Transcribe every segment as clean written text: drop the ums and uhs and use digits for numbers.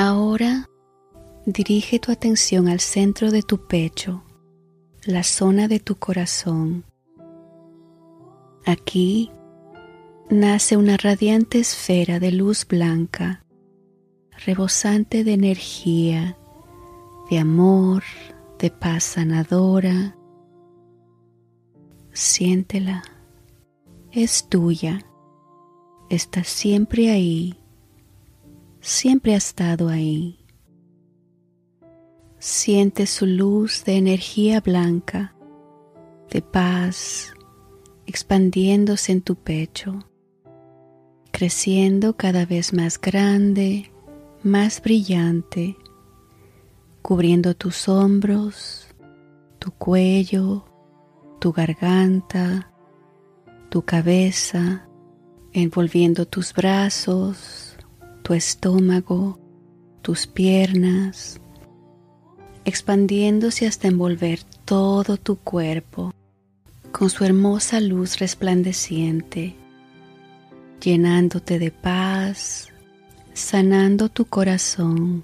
Ahora dirige tu atención al centro de tu pecho, la zona de tu corazón. Aquí nace una radiante esfera de luz blanca, rebosante de energía, de amor, de paz sanadora. Siéntela, es tuya, está siempre ahí, siempre ha estado ahí. Siente su luz de energía blanca, de paz, expandiéndose en tu pecho, creciendo cada vez más grande, más brillante, cubriendo tus hombros, tu cuello, tu garganta, tu cabeza, envolviendo tus brazos, tu estómago, tus piernas, expandiéndose hasta envolver todo tu cuerpo con su hermosa luz resplandeciente, llenándote de paz, sanando tu corazón.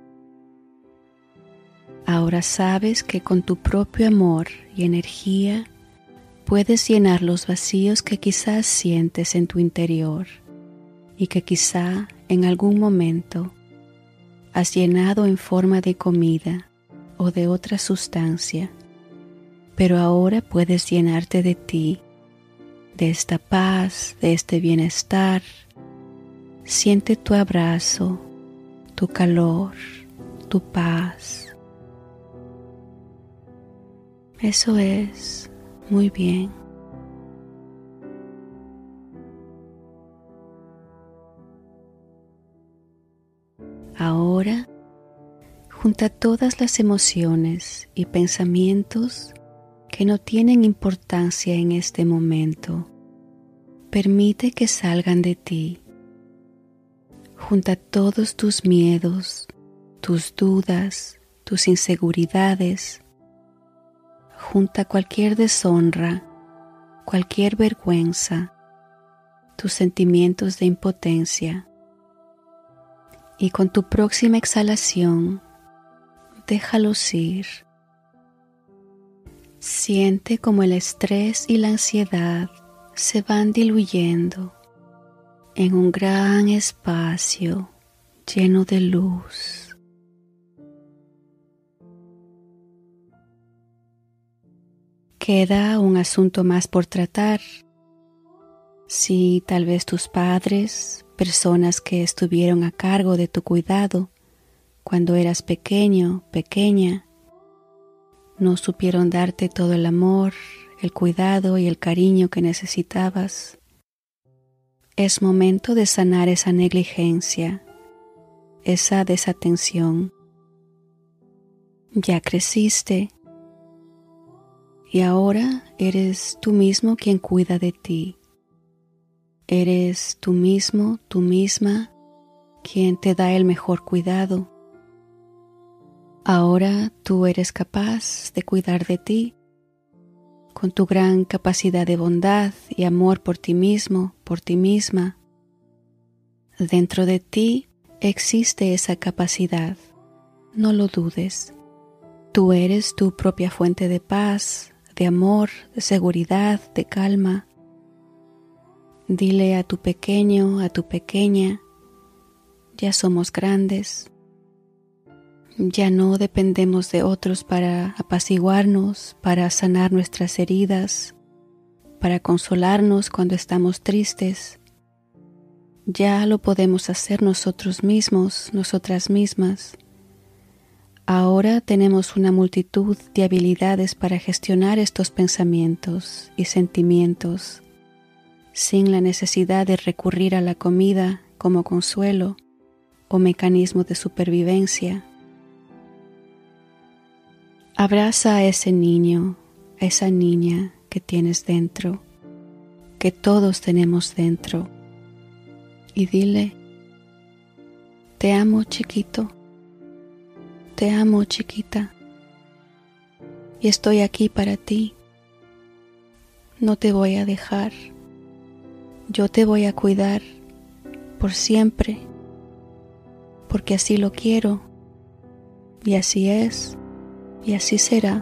Ahora sabes que con tu propio amor y energía puedes llenar los vacíos que quizás sientes en tu interior y que quizá en algún momento has llenado en forma de comida o de otra sustancia, pero ahora puedes llenarte de ti, de esta paz, de este bienestar. Siente tu abrazo, tu calor, tu paz. Eso es, muy bien. Ahora, junta todas las emociones y pensamientos que no tienen importancia en este momento. Permite que salgan de ti. Junta todos tus miedos, tus dudas, tus inseguridades. Junta cualquier deshonra, cualquier vergüenza, tus sentimientos de impotencia. Y con tu próxima exhalación, déjalos ir. Siente como el estrés y la ansiedad se van diluyendo en un gran espacio lleno de luz. Queda un asunto más por tratar. Si tal vez tus padres, personas que estuvieron a cargo de tu cuidado cuando eras pequeño, pequeña, no supieron darte todo el amor, el cuidado y el cariño que necesitabas, es momento de sanar esa negligencia, esa desatención. Ya creciste y ahora eres tú mismo quien cuida de ti. Eres tú mismo, tú misma, quien te da el mejor cuidado. Ahora tú eres capaz de cuidar de ti, con tu gran capacidad de bondad y amor por ti mismo, por ti misma. Dentro de ti existe esa capacidad, no lo dudes. Tú eres tu propia fuente de paz, de amor, de seguridad, de calma. Dile a tu pequeño, a tu pequeña, ya somos grandes. Ya no dependemos de otros para apaciguarnos, para sanar nuestras heridas, para consolarnos cuando estamos tristes. Ya lo podemos hacer nosotros mismos, nosotras mismas. Ahora tenemos una multitud de habilidades para gestionar estos pensamientos y sentimientos, sin la necesidad de recurrir a la comida como consuelo o mecanismo de supervivencia. Abraza a ese niño, a esa niña que tienes dentro, que todos tenemos dentro, y dile: te amo, chiquito, te amo, chiquita, y estoy aquí para ti. No te voy a dejar, yo te voy a cuidar por siempre. porque así lo quiero, y así es, y así será.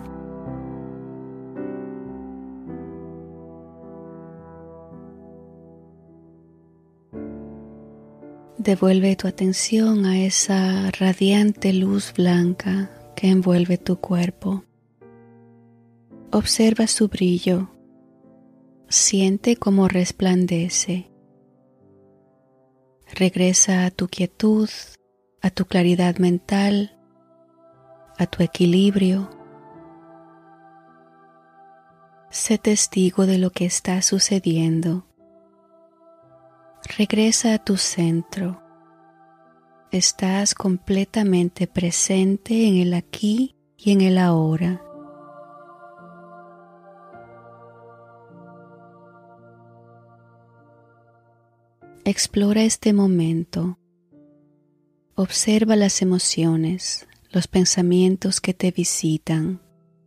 Devuelve tu atención a esa radiante luz blanca que envuelve tu cuerpo. Observa su brillo, siente cómo resplandece. Regresa a tu quietud, a tu claridad mental, a tu equilibrio. Sé testigo de lo que está sucediendo. Regresa a tu centro. Estás completamente presente en el aquí y en el ahora. Explora este momento. Observa las emociones, los pensamientos que te visitan.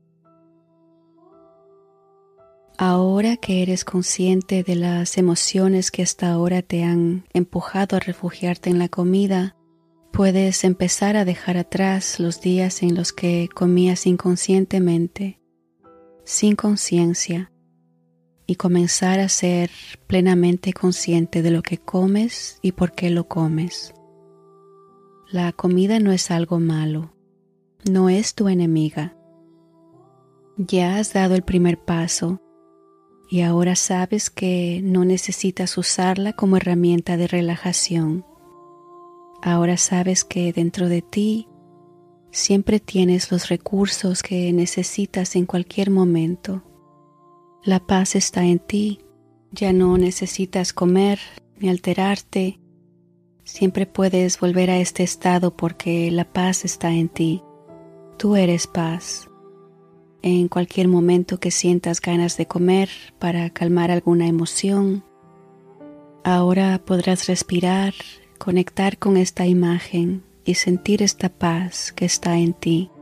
Ahora que eres consciente de las emociones que hasta ahora te han empujado a refugiarte en la comida, puedes empezar a dejar atrás los días en los que comías inconscientemente, sin conciencia, y comenzar a ser plenamente consciente de lo que comes y por qué lo comes. La comida no es algo malo, no es tu enemiga. Ya has dado el primer paso y ahora sabes que no necesitas usarla como herramienta de relajación. Ahora sabes que dentro de ti siempre tienes los recursos que necesitas en cualquier momento. La paz está en ti. Ya no necesitas comer ni alterarte. Siempre puedes volver a este estado porque la paz está en ti. Tú eres paz. En cualquier momento que sientas ganas de comer para calmar alguna emoción, ahora podrás respirar, conectar con esta imagen y sentir esta paz que está en ti.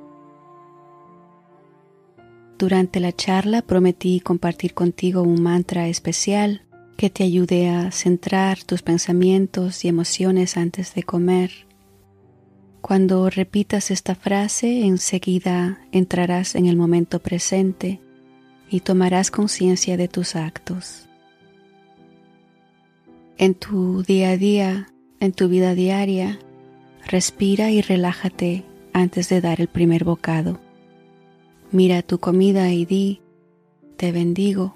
Durante la charla prometí compartir contigo un mantra especial que te ayude a centrar tus pensamientos y emociones antes de comer. Cuando repitas esta frase, enseguida entrarás en el momento presente y tomarás conciencia de tus actos. En tu día a día, en tu vida diaria, respira y relájate antes de dar el primer bocado. Mira tu comida y di, te bendigo.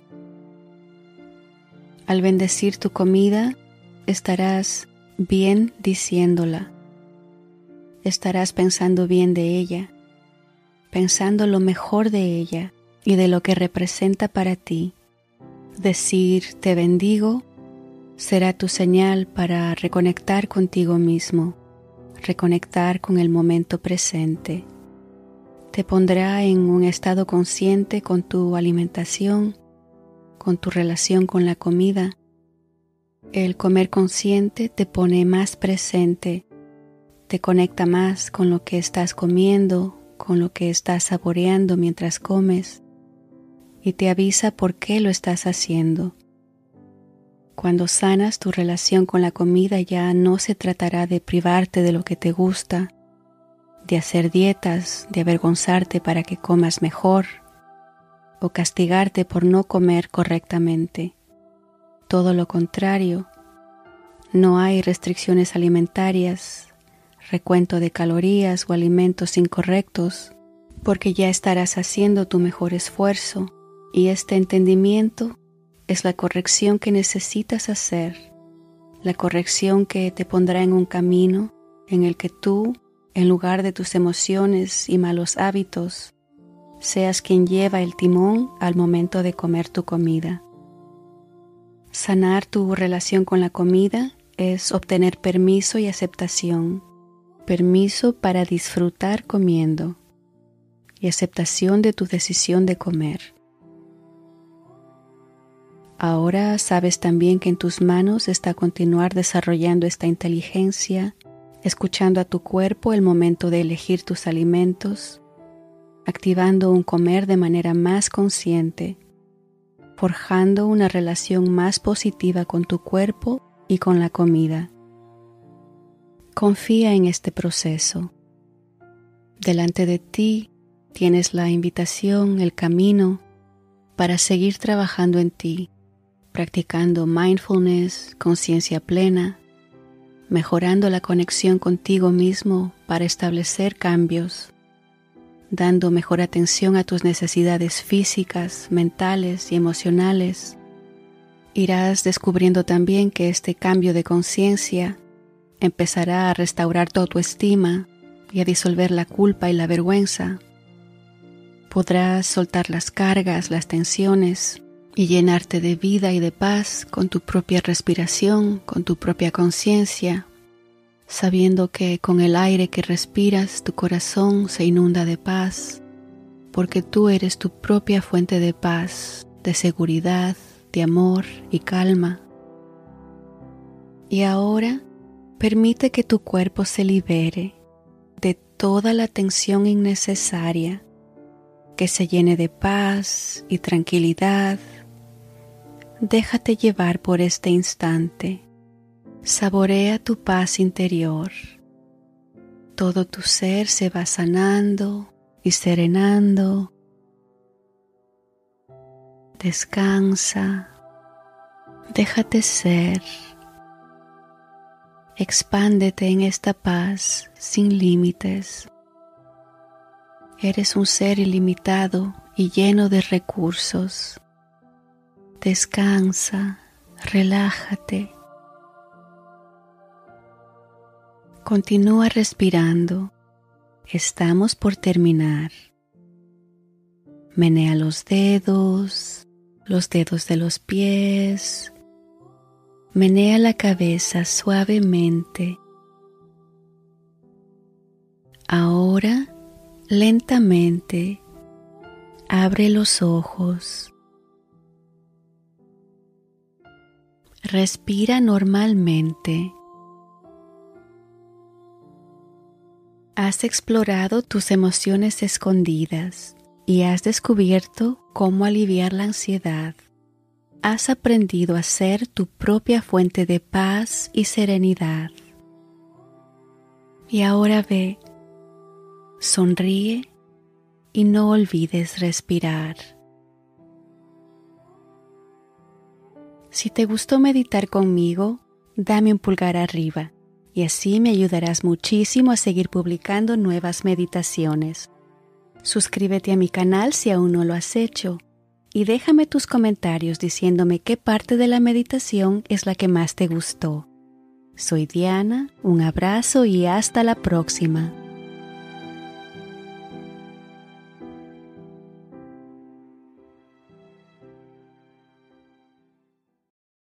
Al bendecir tu comida, estarás bien diciéndola. Estarás pensando bien de ella, pensando lo mejor de ella y de lo que representa para ti. Decir te bendigo será tu señal para reconectar contigo mismo, reconectar con el momento presente. Te pondrá en un estado consciente con tu alimentación, con tu relación con la comida. El comer consciente te pone más presente, te conecta más con lo que estás comiendo, con lo que estás saboreando mientras comes y te avisa por qué lo estás haciendo. Cuando sanas tu relación con la comida ya no se tratará de privarte de lo que te gusta, de hacer dietas, de avergonzarte para que comas mejor o castigarte por no comer correctamente. Todo lo contrario, no hay restricciones alimentarias, recuento de calorías o alimentos incorrectos, porque ya estarás haciendo tu mejor esfuerzo y este entendimiento es la corrección que necesitas hacer, la corrección que te pondrá en un camino en el que tú, en lugar de tus emociones y malos hábitos, seas quien lleva el timón al momento de comer tu comida. Sanar tu relación con la comida es obtener permiso y aceptación, permiso para disfrutar comiendo y aceptación de tu decisión de comer. Ahora sabes también que en tus manos está continuar desarrollando esta inteligencia, escuchando a tu cuerpo el momento de elegir tus alimentos, activando un comer de manera más consciente, forjando una relación más positiva con tu cuerpo y con la comida. Confía en este proceso. Delante de ti tienes la invitación, el camino para seguir trabajando en ti, practicando mindfulness, conciencia plena, mejorando la conexión contigo mismo para establecer cambios, dando mejor atención a tus necesidades físicas, mentales y emocionales. Irás descubriendo también que este cambio de conciencia empezará a restaurar tu autoestima y a disolver la culpa y la vergüenza. Podrás soltar las cargas, las tensiones y llenarte de vida y de paz con tu propia respiración, con tu propia conciencia, sabiendo que con el aire que respiras tu corazón se inunda de paz, porque tú eres tu propia fuente de paz, de seguridad, de amor y calma. Y ahora permite que tu cuerpo se libere de toda la tensión innecesaria, que se llene de paz y tranquilidad. Déjate llevar por este instante. Saborea tu paz interior. Todo tu ser se va sanando y serenando. Descansa. Déjate ser. Expándete en esta paz sin límites. Eres un ser ilimitado y lleno de recursos. Descansa, relájate. Continúa respirando. Estamos por terminar. Menea los dedos de los pies. Menea la cabeza suavemente. Ahora, lentamente, abre los ojos. Respira normalmente. Has explorado tus emociones escondidas y has descubierto cómo aliviar la ansiedad. Has aprendido a ser tu propia fuente de paz y serenidad. Y ahora ve, sonríe y no olvides respirar. Si te gustó meditar conmigo, dame un pulgar arriba y así me ayudarás muchísimo a seguir publicando nuevas meditaciones. Suscríbete a mi canal si aún no lo has hecho y déjame tus comentarios diciéndome qué parte de la meditación es la que más te gustó. Soy Diana, un abrazo y hasta la próxima.